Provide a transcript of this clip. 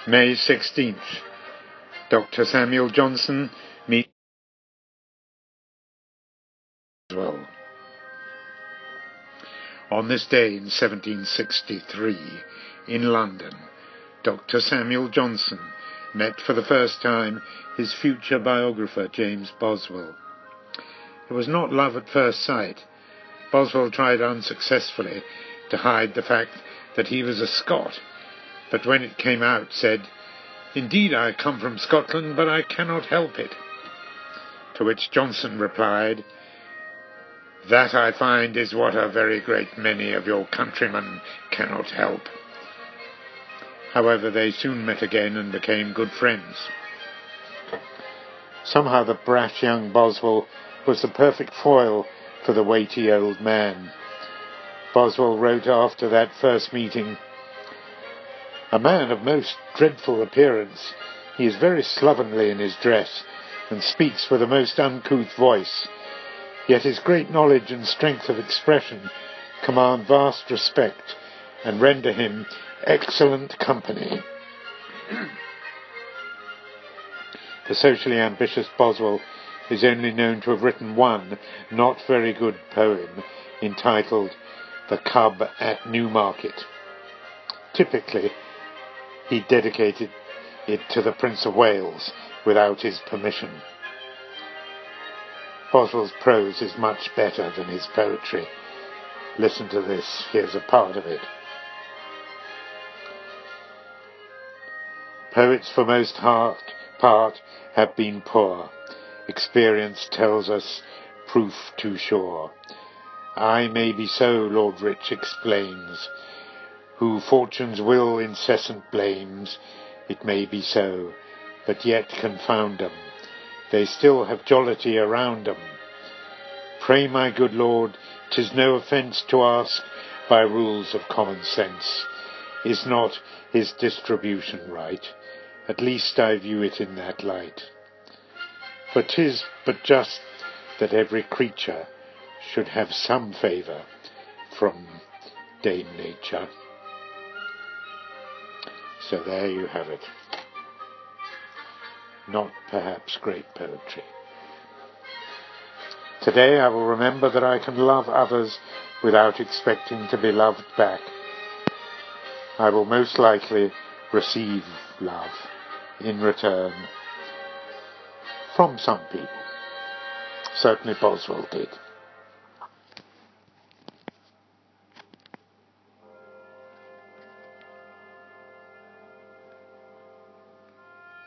May 16th. Dr. Samuel Johnson meets Boswell. On this day in 1763, in London, Dr. Samuel Johnson met for the first time his future biographer, James Boswell. It was not love at first sight. Boswell tried unsuccessfully to hide the fact that he was a Scot, but when it came out said, "Indeed I come from Scotland, but I cannot help it." To which Johnson replied, "That I find is what a very great many of your countrymen cannot help." However, they soon met again and became good friends. Somehow the brash young Boswell was the perfect foil for the weighty old man. Boswell wrote after that first meeting, "A man of most dreadful appearance. He is very slovenly in his dress, and speaks with a most uncouth voice. Yet his great knowledge and strength of expression command vast respect, and render him excellent company." The socially ambitious Boswell is only known to have written one not very good poem entitled "The Cub at Newmarket." Typically, he dedicated it to the Prince of Wales without his permission. Boswell's prose is much better than his poetry. Listen to this, here's a part of it. "Poets for most part have been poor. Experience tells us proof too sure. I may be so, Lord Rich explains, who fortune's will incessant blames. It may be so, but yet confound 'em, they still have jollity around 'em. Pray, my good lord, 'tis no offence to ask, by rules of common sense, is not his distribution right? At least I view it in that light. For 'tis but just that every creature should have some favour from Dame Nature." So there you have it. Not perhaps great poetry. Today I will remember that I can love others without expecting to be loved back. I will most likely receive love in return from some people. Certainly Boswell did.